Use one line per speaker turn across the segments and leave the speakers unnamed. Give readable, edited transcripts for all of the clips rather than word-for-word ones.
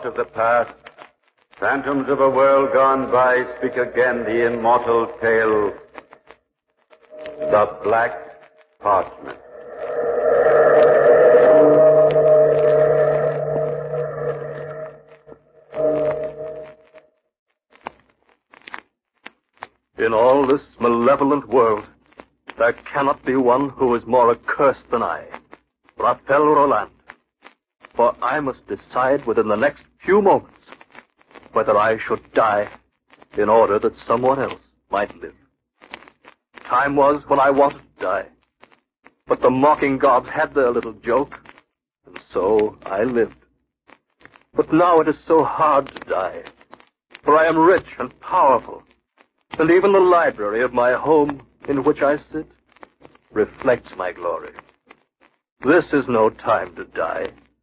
of the past, phantoms of a world gone by speak again the immortal tale, the Black Parchment.
In all this malevolent world, there cannot be one who is more accursed than I, Raphael Roland. For I must decide within the next few moments whether I should die in order that someone else might live. Time was when I wanted to die, but the mocking gods had their little joke, and so I lived. But now it is so hard to die, for I am rich and powerful, and even the library of my home in which I sit reflects my glory. This is no time to die.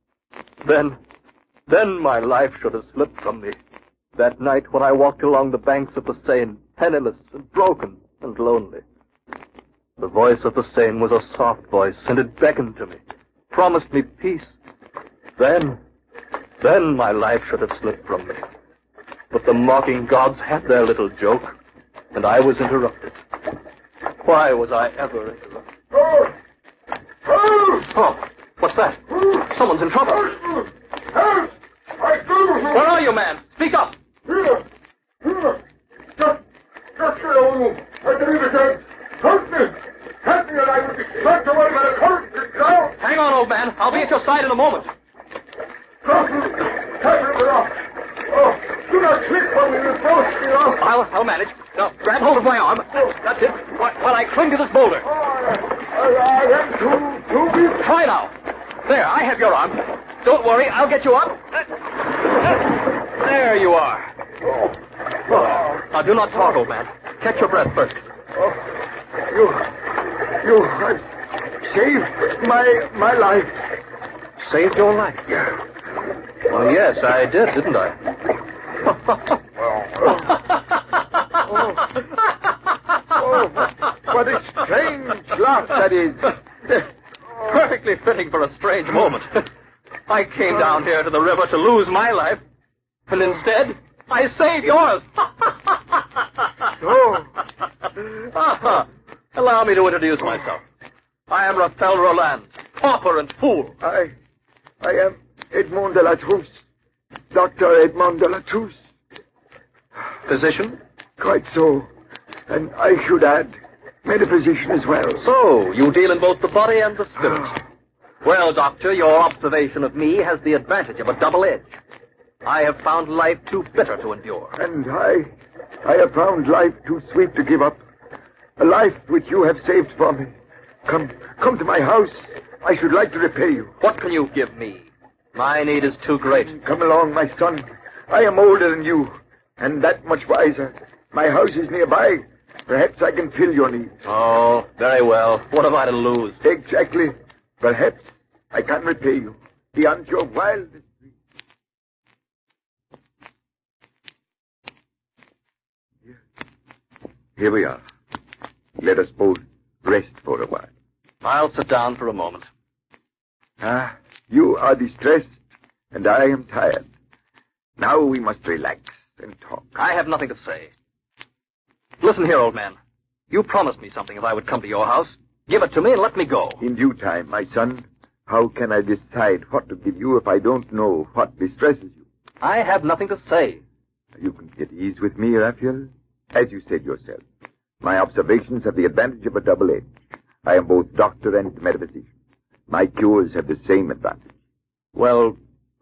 Then my life should have slipped from me. That night when I walked along the banks of the Seine, penniless and broken and lonely. The voice of the Seine was a soft voice, and it beckoned to me, promised me peace. Then my life should have slipped from me. But the mocking gods had their little joke, and I was interrupted. Why was I ever interrupted? Oh, what's that? Someone's in trouble.
Help!
Where are you, man? Speak up.
Here. Just get over me. I believe again. Help me, or I will be swept away by the current now.
Hang on, old man. I'll be at your side in a moment.
Catherine, we're off. Oh, do not slip when we will both be off.
I'll manage. Now, grab hold of my arm. That's it. While I cling to this boulder.
I am too weak.
Try now. There, I have your arm. Don't worry, I'll get you up. There you are. Now, do not talk, old man. Catch your breath first.
You have saved my life.
Saved your life?
Yeah.
Well, yes, I did, didn't I?
What a strange laugh that is.
Perfectly fitting for a strange moment. I came down here to the river to lose my life, and instead, I saved yours. Allow me to introduce myself. I am Raphael Roland, pauper and fool.
I am Edmond de la Trousse. Dr. Edmond de la Trousse.
Physician?
Quite so. And I should add, metaphysician as well.
So, you deal in both the body and the spirit. Well, Doctor, your observation of me has the advantage of a double edge. I have found life too bitter to endure.
And I have found life too sweet to give up. A life which you have saved for me. Come to my house. I should like to repay you.
What can you give me? My need is too great.
Come along, my son. I am older than you, and that much wiser. My house is nearby. Perhaps I can fill your needs.
Oh, very well. What have I to lose?
Exactly. Perhaps I can repay you beyond your wildest dreams. Here we are. Let us both rest for a while.
I'll sit down for a moment.
You are distressed, and I am tired. Now we must relax and talk.
I have nothing to say. Listen here, old man. You promised me something if I would come to your house. Give it to me and let me go.
In due time, my son. How can I decide what to give you if I don't know what distresses you?
I have nothing to say.
You can get ease with me, Raphael. As you said yourself, my observations have the advantage of a double edge. I am both doctor and metaphysician. My cures have the same advantage.
Well,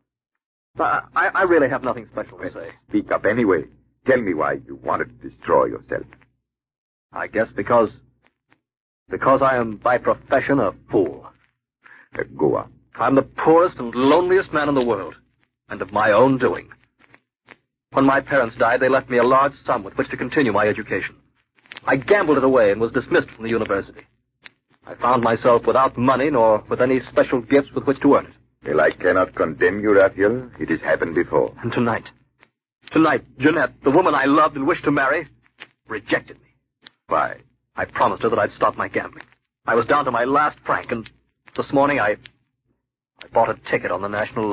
I really have nothing special to say.
Speak up anyway. Tell me why you wanted to destroy yourself.
I guess because I am by profession a fool.
Go on.
I'm the poorest and loneliest man in the world, and of my own doing. When my parents died, they left me a large sum with which to continue my education. I gambled it away and was dismissed from the university. I found myself without money nor with any special gifts with which to earn it.
Well, I cannot condemn you, Raphael. It has happened before.
And tonight, Jeanette, the woman I loved and wished to marry, rejected me.
Why?
I promised her that I'd stop my gambling. I was down to my last franc, and this morning I bought a ticket on the National Lottery.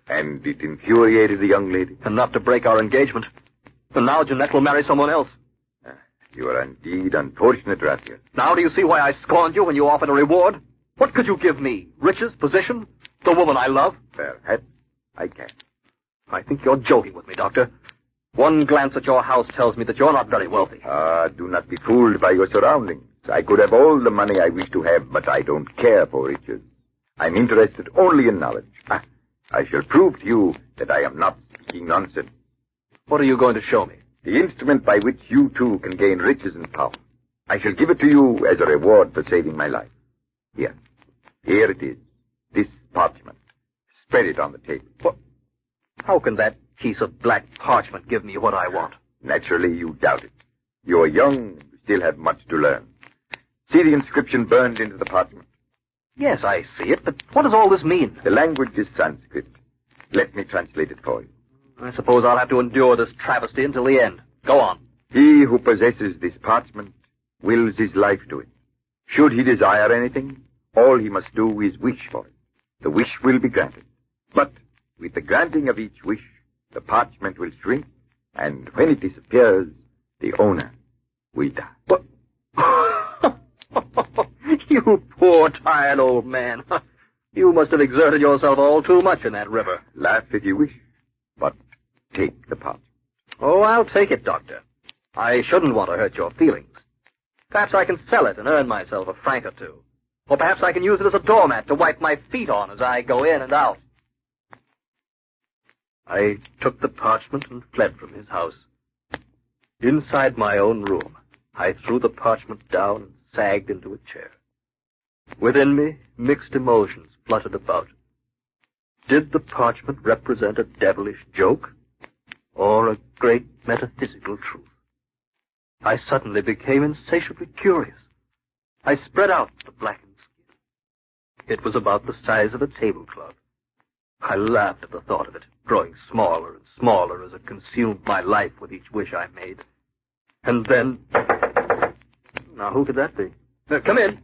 And it infuriated the young lady?
Enough to break our engagement. And now Jeanette will marry someone else.
You are indeed unfortunate, Raphael.
Now do you see why I scorned you when you offered a reward? What could you give me? Riches? Position? The woman I love?
Perhaps I can.
I think you're joking with me, Doctor. One glance at your house tells me that you're not very wealthy.
Do not be fooled by your surroundings. I could have all the money I wish to have, but I don't care for riches. I'm interested only in knowledge. I shall prove to you that I am not speaking nonsense.
What are you going to show me?
The instrument by which you too can gain riches and power. I shall give it to you as a reward for saving my life. Here it is. This parchment. Spread it on the table.
What? How can that piece of black parchment give me what I want?
Naturally, you doubt it. You are young and still have much to learn. See the inscription burned into the parchment?
Yes, I see it, but what does all this mean?
The language is Sanskrit. Let me translate it for you.
I suppose I'll have to endure this travesty until the end. Go on.
He who possesses this parchment wills his life to it. Should he desire anything, all he must do is wish for it. The wish will be granted. But with the granting of each wish, the parchment will shrink, and when it disappears, the owner will die.
What? You poor, tired old man. You must have exerted yourself all too much in that river.
Laugh if you wish, but take the parchment.
Oh, I'll take it, Doctor. I shouldn't want to hurt your feelings. Perhaps I can sell it and earn myself a franc or two. Or perhaps I can use it as a doormat to wipe my feet on as I go in and out. I took the parchment and fled from his house. Inside my own room, I threw the parchment down and sagged into a chair. Within me, mixed emotions fluttered about. Did the parchment represent a devilish joke, or a great metaphysical truth? I suddenly became insatiably curious. I spread out the blackened skin. It was about the size of a tablecloth. I laughed at the thought of it, growing smaller and smaller as it consumed my life with each wish I made. And then... Now, who could that be? Come in.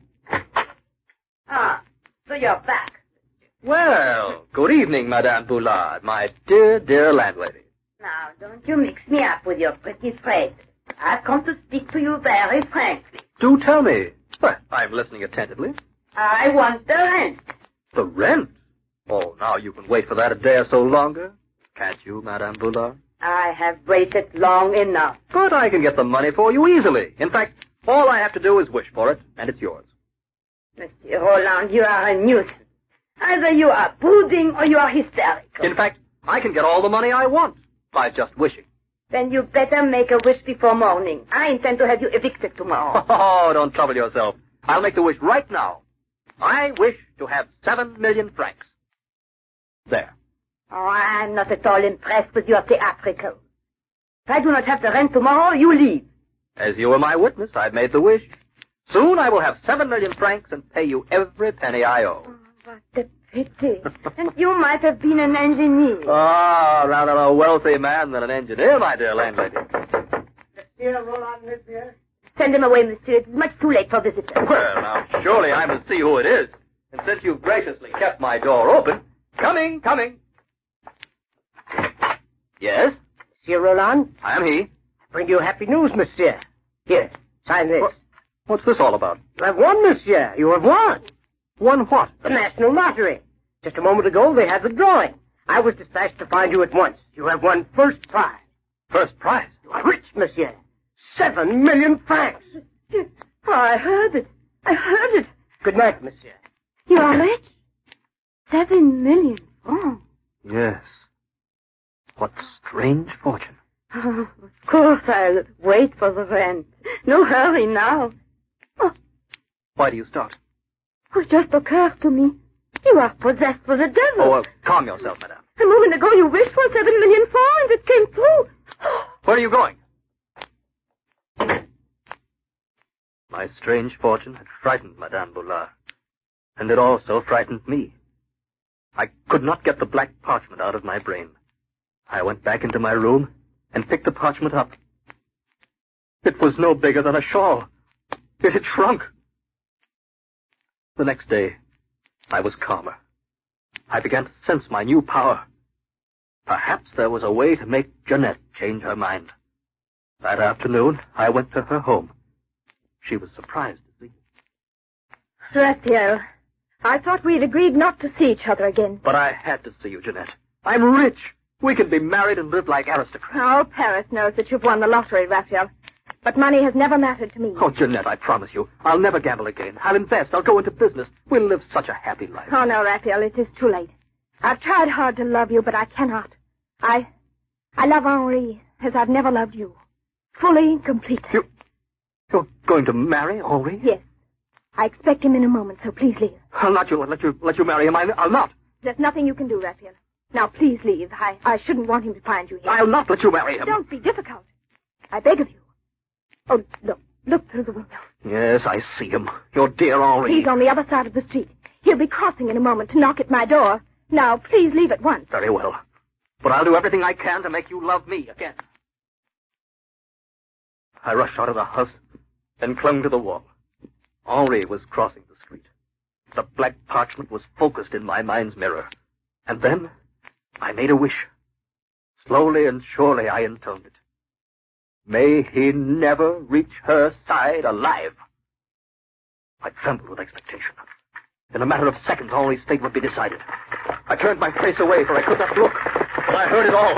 So you're back.
Well, good evening, Madame Boulard, my dear, dear landlady.
Now, don't you mix me up with your pretty phrases. I've come to speak to you very frankly.
Do tell me. Well, I'm listening attentively.
I want the rent.
The rent? Oh, now you can wait for that a day or so longer. Can't you, Madame Boulard?
I have waited long enough.
But I can get the money for you easily. In fact, all I have to do is wish for it, and it's yours.
Monsieur Roland, you are a nuisance. Either you are brooding or you are hysterical.
In fact, I can get all the money I want by just wishing.
Then you better make a wish before morning. I intend to have you evicted tomorrow.
Oh, don't trouble yourself. I'll make the wish right now. I wish to have 7 million francs. There.
Oh, I'm not at all impressed with your theatrical. If I do not have the rent tomorrow, you leave.
As you were my witness, I've made the wish. Soon I will have 7 million francs and pay you every penny I owe.
Oh, what a pity. And you might have been an engineer.
Ah, rather a wealthy man than an engineer, my dear landlady.
Monsieur Roland lives here? Send him away, monsieur. It's much too late for visitors.
Well, now, surely I must see who it is. And since you've graciously kept my door open... Coming. Yes?
Monsieur Roland?
I am he.
Bring you happy news, monsieur. Here, sign this.
What's this all about?
You have won, monsieur. You have won.
Won what?
The National Lottery. Just a moment ago, they had the drawing. I was dispatched to find you at once. You have won first prize.
First prize?
You are rich, monsieur. 7 million francs.
Oh, I heard it.
Good night, monsieur.
You are rich? 7 million francs.
Yes. What strange fortune.
Oh, of course I'll wait for the rent. No hurry now. Oh.
Why do you start?
It just occurred to me. You are possessed with the devil.
Oh, calm yourself, madame.
A moment ago you wished for 7 million francs and it came true.
Where are you going? My strange fortune had frightened Madame Boulard, and it also frightened me. I could not get the black parchment out of my brain. I went back into my room and picked the parchment up. It was no bigger than a shawl. It had shrunk. The next day, I was calmer. I began to sense my new power. Perhaps there was a way to make Jeanette change her mind. That afternoon, I went to her home. She was surprised to see me.
Raphael, I thought we'd agreed not to see each other again.
But I had to see you, Jeanette. I'm rich. We could be married and live like aristocrats.
Oh, Paris knows that you've won the lottery, Raphael. But money has never mattered to me.
Oh, Jeanette, I promise you, I'll never gamble again. I'll invest. I'll go into business. We'll live such a happy life.
Oh, no, Raphael, it is too late. I've tried hard to love you, but I cannot. I love Henri as I've never loved you. Fully and completely.
You're going to marry Henri?
Yes. I expect him in a moment, so please leave.
I'll not let you marry him. I'll not.
There's nothing you can do, Raphael. Now, please leave. I shouldn't want him to find you here.
I'll not let you marry him.
Don't be difficult. I beg of you. Oh, look through the window.
Yes, I see him. Your dear Henri.
He's on the other side of the street. He'll be crossing in a moment to knock at my door. Now, please leave at once.
Very well. But I'll do everything I can to make you love me again. I rushed out of the house and clung to the wall. Henri was crossing the street. The black parchment was focused in my mind's mirror. And then I made a wish. Slowly and surely I intoned it. May he never reach her side alive. I trembled with expectation. In a matter of seconds, Henri's fate would be decided. I turned my face away, for I could not look. But I heard it all.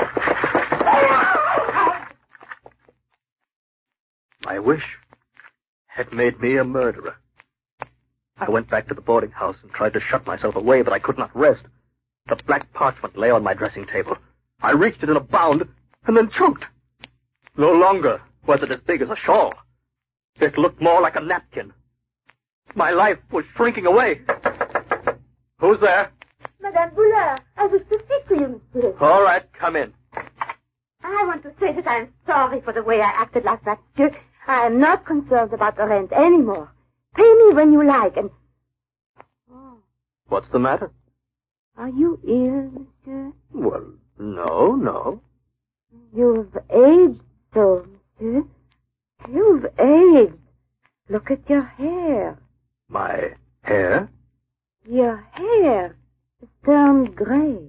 My wish had made me a murderer. I went back to the boarding house and tried to shut myself away, but I could not rest. The black parchment lay on my dressing table. I reached it in a bound and then choked. No longer was it as big as a shawl. It looked more like a napkin. My life was shrinking away. Who's there?
Madame Boulard, I wish to speak to you, monsieur.
All right, come in.
I want to say that I'm sorry for the way I acted last night, monsieur. I am not concerned about the rent anymore. Pay me when you like, and... Oh.
What's the matter?
Are you ill, monsieur?
Well, no.
You've aged so, monsieur. You've aged. Look at your hair.
My hair?
Your hair has turned gray.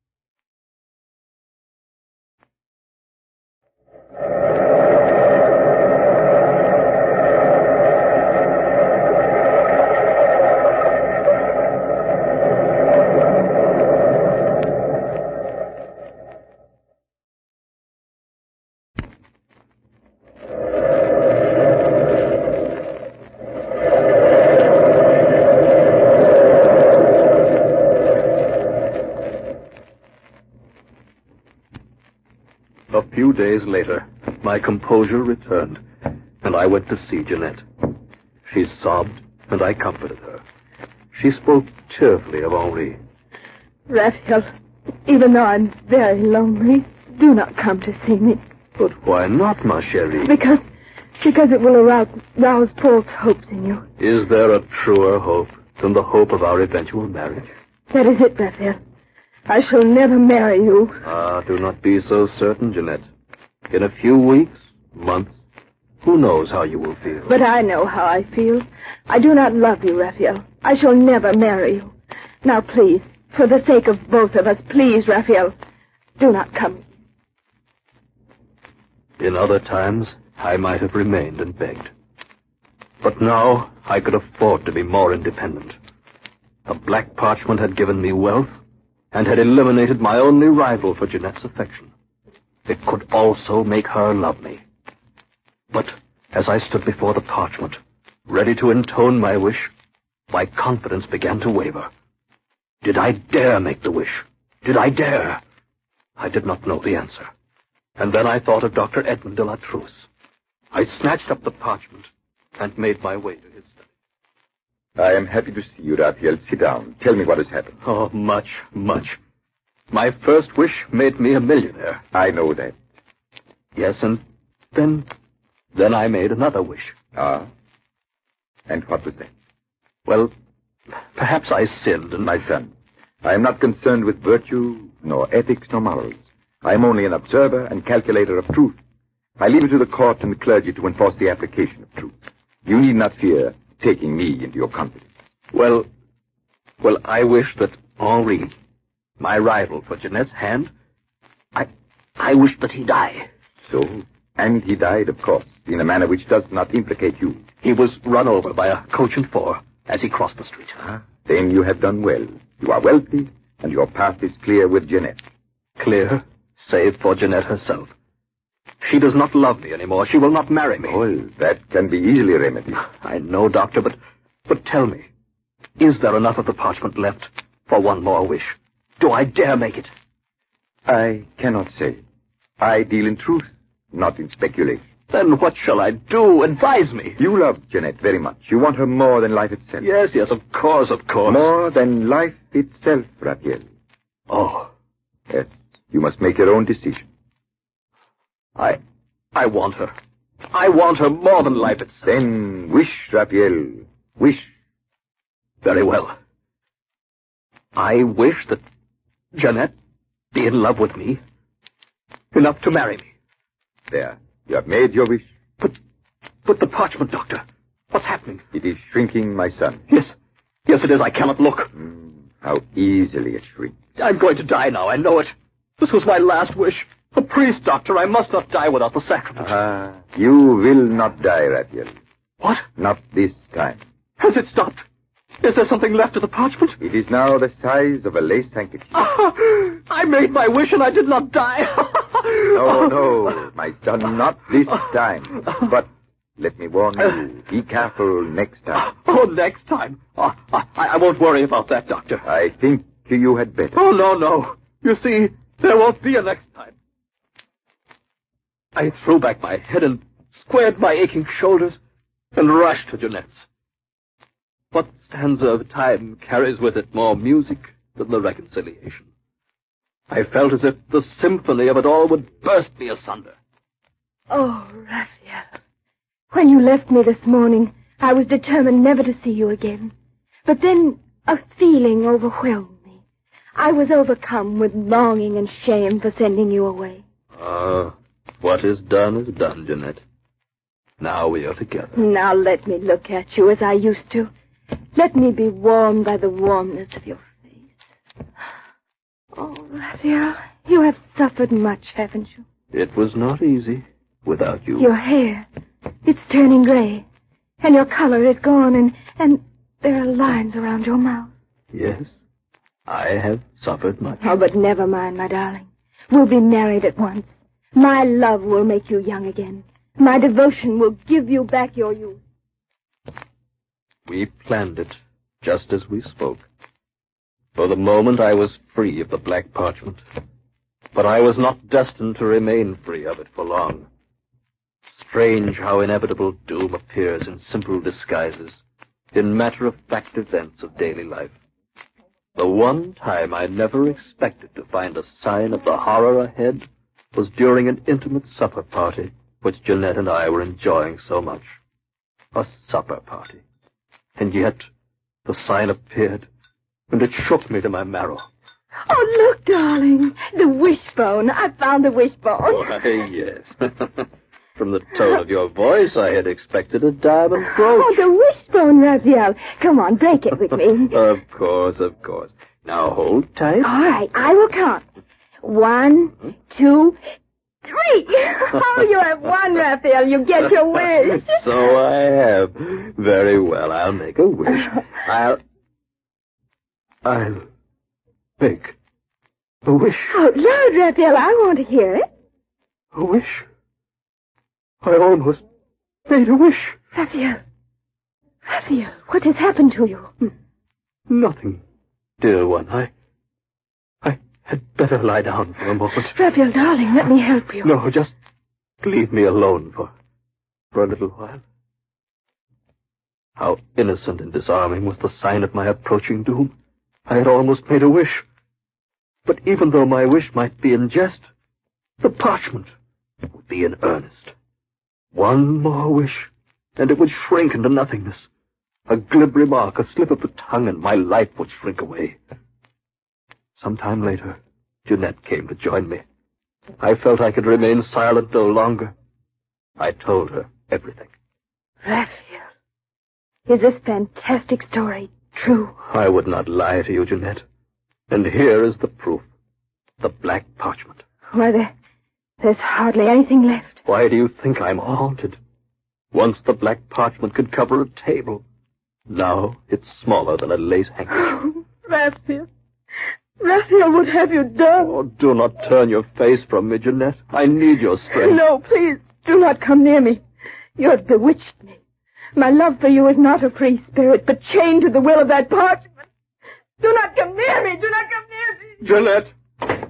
A few days later, my composure returned, and I went to see Jeanette. She sobbed, and I comforted her. She spoke cheerfully of Henri.
Raphael, even though I'm very lonely, do not come to see me.
But why not, ma chérie?
Because it will rouse false hopes in you.
Is there a truer hope than the hope of our eventual marriage?
That is it, Raphael. I shall never marry you.
Ah, do not be so certain, Jeanette. In a few weeks, months, who knows how you will feel?
But I know how I feel. I do not love you, Raphael. I shall never marry you. Now, please, for the sake of both of us, please, Raphael, do not come.
In other times, I might have remained and begged. But now, I could afford to be more independent. The black parchment had given me wealth, and had eliminated my only rival for Jeanette's affection. It could also make her love me. But as I stood before the parchment, ready to intone my wish, my confidence began to waver. Did I dare make the wish? Did I dare? I did not know the answer. And then I thought of Dr. Edmond de la Trousse. I snatched up the parchment and made my way to his study.
I am happy to see you, Raphael. Sit down. Tell me what has happened.
Oh, much. My first wish made me a millionaire.
I know that.
Yes, and then I made another wish.
Ah? And what was that?
Well, perhaps I sinned, and
My son, I am not concerned with virtue, nor ethics, nor morals. I am only an observer and calculator of truth. I leave it to the court and the clergy to enforce the application of truth. You need not fear taking me into your confidence.
Well, I wish that Henri, my rival for Jeanette's hand, I wish that he die.
So? And he died, of course, in a manner which does not implicate you.
He was run over by a coach and four as he crossed the street.
Then you have done well. You are wealthy, and your path is clear with Jeanette.
Clear, save for Jeanette herself. She does not love me anymore. She will not marry me.
Well, that can be easily remedied.
I know, Doctor, but tell me, is there enough of the parchment left for one more wish? Do I dare make it?
I cannot say. I deal in truth, not in speculation.
Then what shall I do? Advise me.
You love Jeanette very much. You want her more than life itself.
Yes, of course.
More than life itself, Raphael.
Oh.
Yes, you must make your own decision.
I want her. I want her more than life itself.
Then wish, Raphael. Wish.
Very well. I wish that Jeanette be in love with me enough to marry me.
There. You have made your wish.
But the parchment, Doctor. What's happening?
It is shrinking, my son.
Yes, it is. I cannot look.
How easily it shrinks.
I'm going to die now. I know it. This was my last wish. A priest, Doctor. I must not die without the sacrament.
You will not die, Raphael.
What?
Not this time.
Has it stopped? Is there something left of the parchment?
It is now the size of a lace handkerchief.
I made my wish and I did not die.
No, my son, not this time. But let me warn you, be careful next time.
Oh, next time? I won't worry about that, Doctor.
I think you had better.
Oh, no. You see, there won't be a next time. I threw back my head and squared my aching shoulders and rushed to Jeanette's. What stanza of time carries with it more music than the reconciliation? I felt as if the symphony of it all would burst me asunder.
Oh, Raphael. When you left me this morning, I was determined never to see you again. But then a feeling overwhelmed me. I was overcome with longing and shame for sending you away.
What is done, Jeanette. Now we are together.
Now let me look at you as I used to. Let me be warmed by the warmness of your face. Oh, Raphael, you have suffered much, haven't you?
It was not easy without you.
Your hair, it's turning gray, and your color is gone, and there are lines around your mouth.
Yes, I have suffered much.
Oh, but never mind, my darling. We'll be married at once. My love will make you young again. My devotion will give you back your youth.
We planned it just as we spoke. For the moment I was free of the black parchment, but I was not destined to remain free of it for long. Strange how inevitable doom appears in simple disguises, in matter-of-fact events of daily life. The one time I never expected to find a sign of the horror ahead was during an intimate supper party which Jeanette and I were enjoying so much. A supper party. And yet, the sign appeared, and it shook me to my marrow.
Oh, look, darling, the wishbone. I found the wishbone.
Why, yes. From the tone of your voice, I had expected a diamond brooch.
Oh, the wishbone, Raphael. Come on, break it with me.
Of course. Now, hold tight.
All right, I will count. 1, 2, 3. Oh, you have won, Raphael. You get your wish.
So I have. Very well, I'll make a wish. I'll make a wish.
Oh, loud, Raphael. I want to hear it.
A wish? I almost made a wish.
Raphael, what has happened to you?
Nothing, dear one. I had better lie down for a moment.
Raphael, darling, let me help you.
No, just leave me alone for a little while. How innocent and disarming was the sign of my approaching doom. I had almost made a wish. But even though my wish might be in jest, the parchment would be in earnest. One more wish, and it would shrink into nothingness. A glib remark, a slip of the tongue, and my life would shrink away. Some time later, Jeanette came to join me. I felt I could remain silent no longer. I told her everything.
Raphael, is this fantastic story true?
I would not lie to you, Jeanette. And here is the proof. The black parchment.
Why, There's hardly anything left.
Why do you think I'm haunted? Once the black parchment could cover a table. Now it's smaller than a lace handkerchief.
Oh, Raphael. Raphael, what have you done?
Oh, do not turn your face from me, Jeanette. I need your strength.
No, please, do not come near me. You have bewitched me. My love for you is not a free spirit, but chained to the will of that parchment. Do not come near me. Do not come near me.
Jeanette!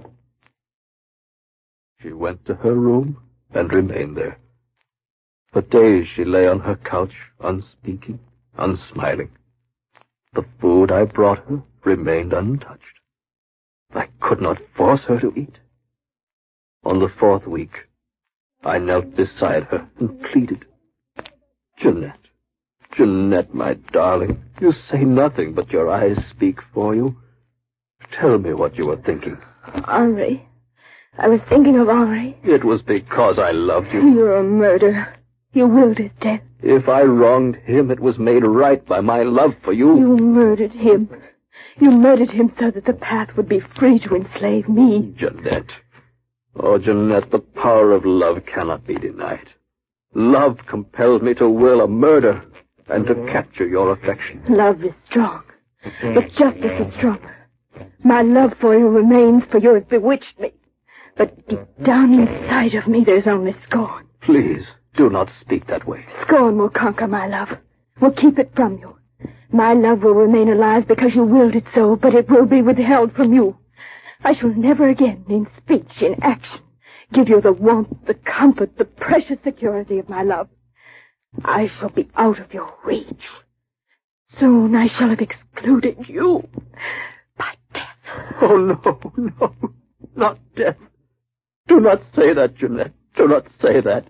She went to her room and remained there. For days she lay on her couch, unspeaking, unsmiling. The food I brought her remained untouched. I could not force her to eat. On the 4th week, I knelt beside her and pleaded. Jeanette, Jeanette, my darling, you say nothing, but your eyes speak for you. Tell me what you were thinking.
Henri. I was thinking of Henri.
It was because I loved you.
You're a murderer. You willed his death.
If I wronged him, it was made right by my love for you.
You murdered him. You murdered him so that the path would be free to enslave me.
Jeanette. Oh, Jeanette, the power of love cannot be denied. Love compelled me to will a murder and to capture your affection.
Love is strong, but justice is stronger. My love for you remains, for you have bewitched me. But deep down inside of me, there's only scorn.
Please, do not speak that way.
Scorn will conquer my love, will keep it from you. My love will remain alive because you willed it so, but it will be withheld from you. I shall never again, in speech, in action, give you the warmth, the comfort, the precious security of my love. I shall be out of your reach. Soon I shall have excluded you by death.
Oh, no, not death. Do not say that, Jeanette. Do not say that.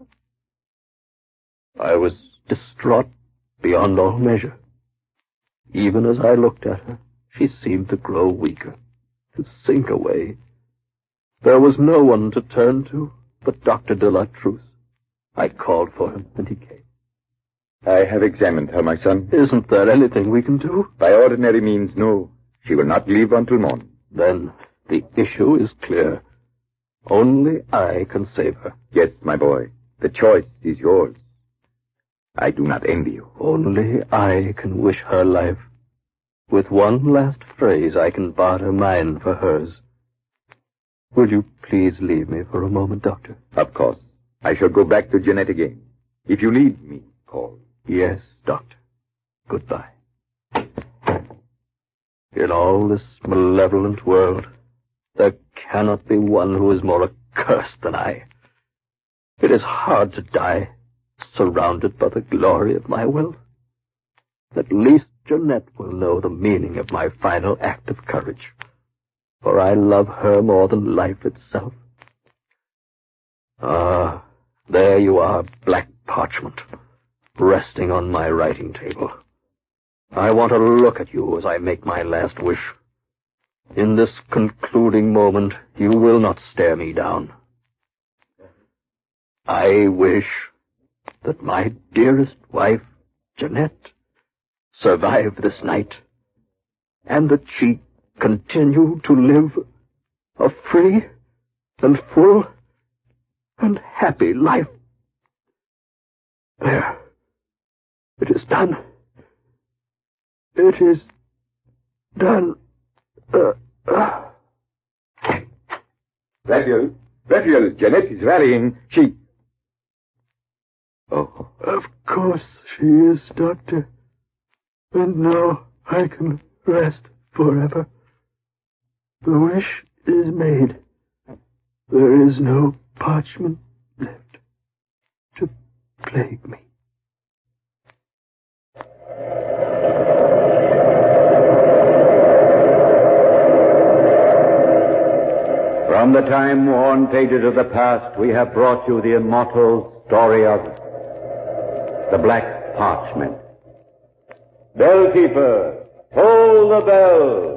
I was distraught beyond all measure. Even as I looked at her, she seemed to grow weaker, to sink away. There was no one to turn to but Dr. de la Truce. I called for him, and he came.
I have examined her, my son.
Isn't there anything we can do?
By ordinary means, no. She will not live until morning.
Then the issue is clear. Only I can save her.
Yes, my boy. The choice is yours. I do not envy you.
Only I can wish her life. With one last phrase, I can barter mine for hers. Will you please leave me for a moment, Doctor?
Of course. I shall go back to Jeanette again. If you need me, call.
Yes, Doctor. Goodbye. In all this malevolent world, there cannot be one who is more accursed than I. It is hard to die, surrounded by the glory of my wealth. At least Jeanette will know the meaning of my final act of courage, for I love her more than life itself. Ah, there you are, black parchment, resting on my writing table. I want to look at you as I make my last wish. In this concluding moment, you will not stare me down. I wish that my dearest wife, Jeanette, survive this night, and that she continue to live a free and full and happy life. There. It is done. It is done.
Raphael, Jeanette is rallying. She...
Oh, of course she is, Doctor. And now I can rest forever. The wish is made. There is no parchment left to plague me.
From the time-worn pages of the past, we have brought you the immortal story of the Black Parchment. Bellkeeper, toll the bell!